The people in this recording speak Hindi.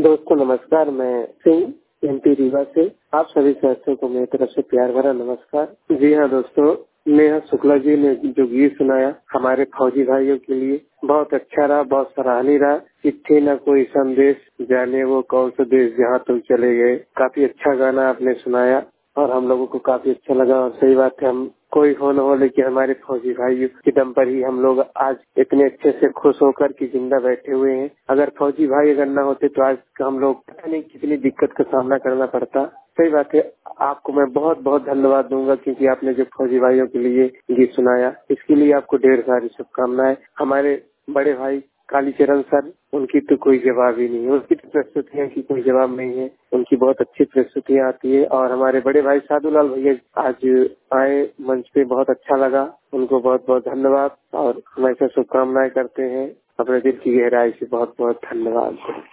दोस्तों नमस्कार, मैं सिंह एमपी रीवा से आप सभी साथियों को मेरी तरफ से प्यार भरा नमस्कार। जी हाँ दोस्तों, नेहा शुक्ला जी ने जो गीत सुनाया हमारे फौजी भाइयों के लिए बहुत अच्छा रहा, बहुत सराहनीय रहा। चिट्ठी न कोई संदेश, जाने वो कौन सा देश जहाँ तुम चले गए। काफी अच्छा गाना आपने सुनाया और हम लोगों को काफी अच्छा लगा। और सही बात है, हम कोई हो न हो लेकिन हमारे फौजी भाइयों के दम पर ही हम लोग आज इतने अच्छे से खुश होकर कि जिंदा बैठे हुए हैं। अगर फौजी भाई अगर न होते तो आज हम लोग पता नहीं कितनी दिक्कत का सामना करना पड़ता। सही बात है, आपको मैं बहुत बहुत धन्यवाद दूंगा क्योंकि आपने जो फौजी भाइयों के लिए गीत सुनाया इसके लिए आपको ढेर सारी शुभकामनाएं। हमारे बड़े भाई कालीचरण सर, उनकी तो कोई जवाब ही नहीं है, उनकी तो प्रस्तुतियाँ की कोई जवाब नहीं है, उनकी बहुत अच्छी प्रस्तुतियाँ आती है। और हमारे बड़े भाई साधुलाल भैया आज आए मंच पे, बहुत अच्छा लगा, उनको बहुत बहुत धन्यवाद और हमेशा शुभकामनाएं करते हैं। अपने दिल की गहराई से बहुत बहुत धन्यवाद।